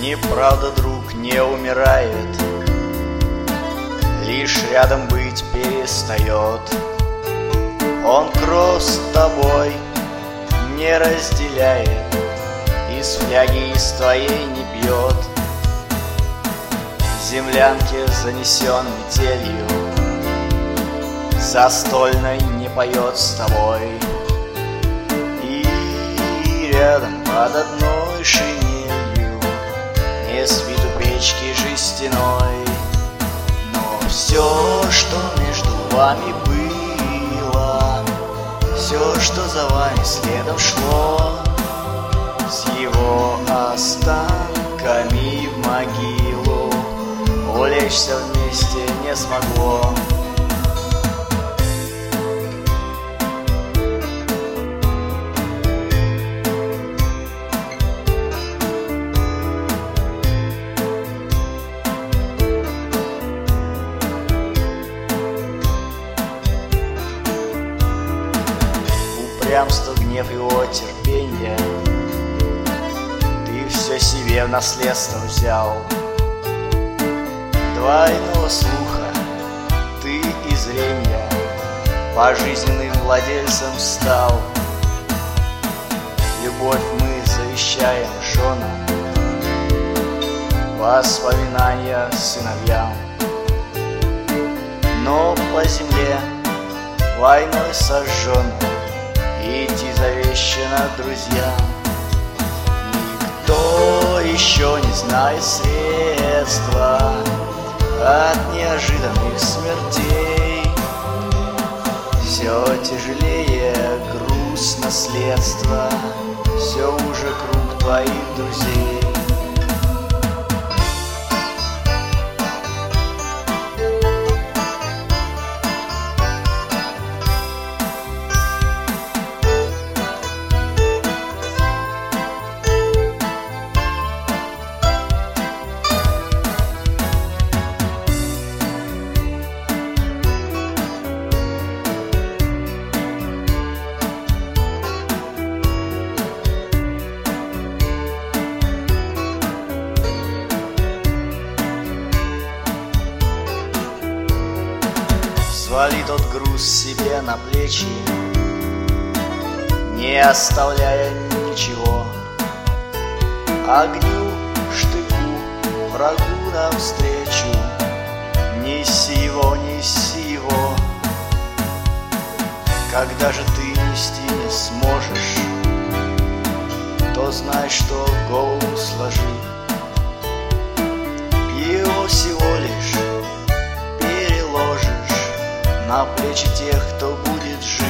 Неправда, друг, не умирает, лишь рядом быть перестает. Он кровь с тобой не разделяет, из фляги из твоей не пьет. В землянке занесен метелью, застольной не поет с тобой. И рядом под одной шинелью не спит у печки жестяной. Но все, что между вами было, все, что за вами следом шло, с его останками в могилу улечься вместе не смогло. Упрямство, гнев его терпение ты все себе в наследство взял. Двойного слуха ты и зрения пожизненным владельцем стал. Любовь мы завещаем женам, воспоминания сыновьям. Но по земле войной сожженной идти завещано друзьям. Никто еще не знает средства от неожиданных смертей. Все тяжелее груз наследства, все уже круг твоих друзей. Свали тот груз себе на плечи, не оставляя ничего. Огню, штыку, врагу навстречу, неси его, неси его. Когда же ты нести не сможешь, то знай, что голову сложи. Его всего лишь на плечи тех, кто будет жив.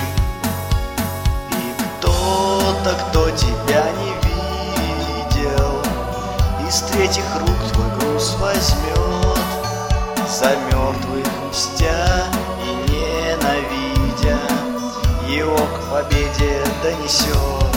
И кто-то, кто тебя не видел, из третьих рук твой груз возьмет, за мертвых мстя и ненавидя, его к победе донесет.